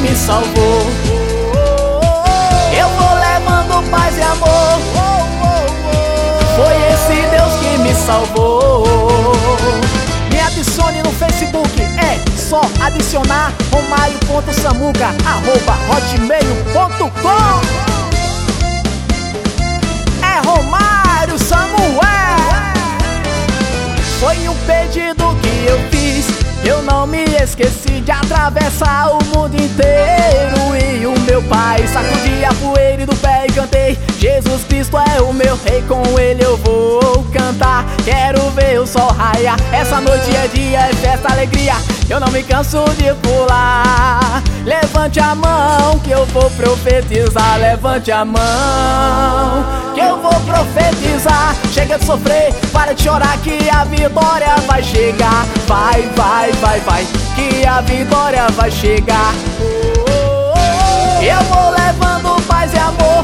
me salvou. Eu vou levando paz e amor. Foi esse Deus que me salvou. Me adicione no Facebook, é só adicionar romario.samuca@hotmail.com. É Romário Samuel. Foi um pedido que eu fiz, eu não me esqueci de atravessar o mundo inteiro. E o meu pai sacudi a poeira do pé e cantei: Jesus Cristo é o meu rei, com ele eu vou cantar. Quero ver o sol raiar, essa noite é dia, é festa, alegria. Eu não me canso de pular. Levante a mão que eu vou profetizar. Levante a mão que eu vou profetizar. Chega de sofrer, para de chorar, que a vitória vai chegar. Vai, vai, vai, vai, que a vitória vai chegar. Eu vou levando paz e amor.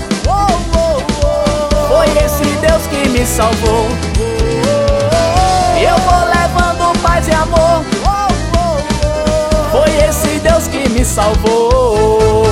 Foi esse Deus que me salvou. Eu vou levando paz e amor. Foi esse Deus que me salvou.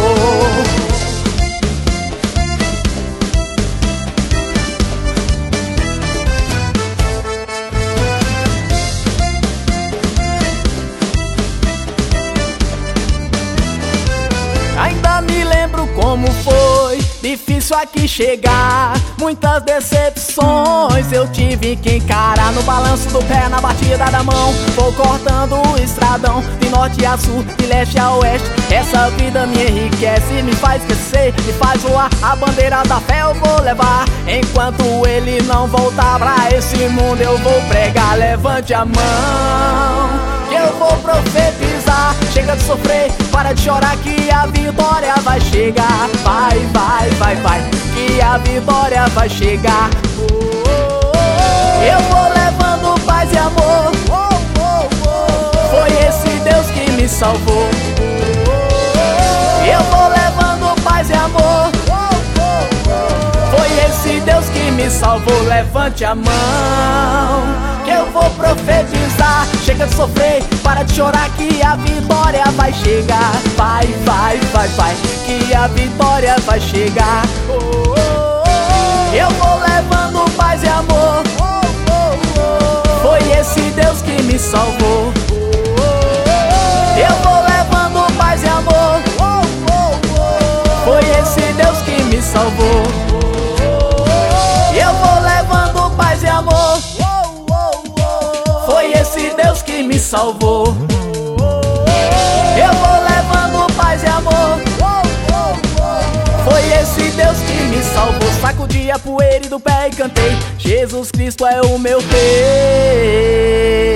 Ainda me lembro como foi difícil aqui chegar. Muitas decepções eu tive que encarar. No balanço do pé, na batida da mão, vou cortando o estradão. De norte a sul, de leste a oeste, essa vida me enriquece, me faz crescer, me faz voar. A bandeira da fé eu vou levar. Enquanto ele não voltar pra esse mundo, eu vou pregar. Levante a mão que eu vou profetizar. Chega de sofrer, para de chorar, que a vitória vai chegar. Vai, vai, vai, vai, que a vitória vai chegar. Eu vou levando paz e amor. Foi esse Deus que me salvou. Eu vou levando paz e amor. Foi esse Deus que me salvou. Levante a mão que eu vou profetizar. Chega de sofrer, para de chorar, que a vitória vai chegar. Vai, vai, vai, vai, que a vitória vai chegar. Eu vou levando paz e amor. Foi esse Deus que me salvou. Eu vou levando paz e amor. Foi esse Deus que me salvou. Eu vou levando paz e amor. Foi esse Deus que me salvou. Eu vou levando paz e amor. Foi esse Deus que me salvou. Sacudi a poeira do pé e cantei: Jesus Cristo é o meu rei.